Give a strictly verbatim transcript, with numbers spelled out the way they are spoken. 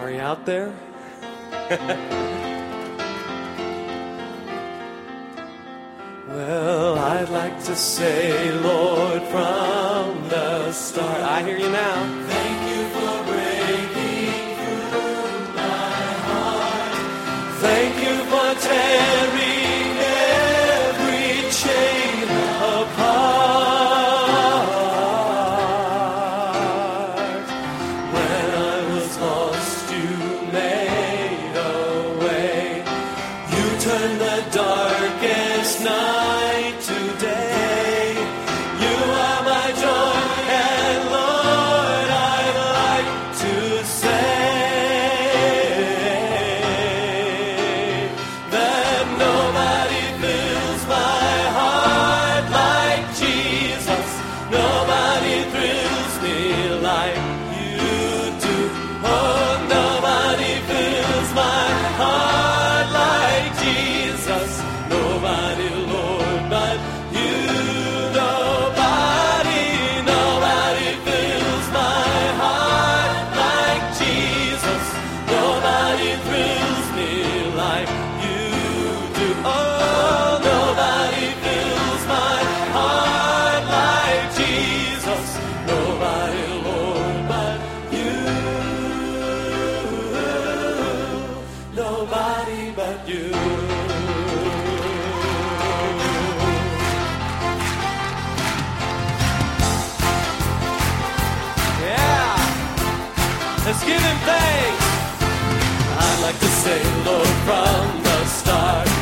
Are you out there? Well, I'd like to say, Lord, from the start, I hear you now. Thank you for breaking through my heart. Thank you for tearing every chain apart. When I was lost, you made a way. You turned the darkest night to day. You are my joy, and Lord, I'd like to say that nobody fills my heart like Jesus. Nobody thrills me like you do. Oh, nobody fills my heart like Jesus. Nobody, Lord, but you. Nobody, nobody fills my heart like Jesus. Nobody thrills me like you do. Oh, nobody fills my heart like Jesus. Nobody, Lord, but you. Nobody but you. Yeah, let's give him thanks. I'd like to say, Lord, from the start,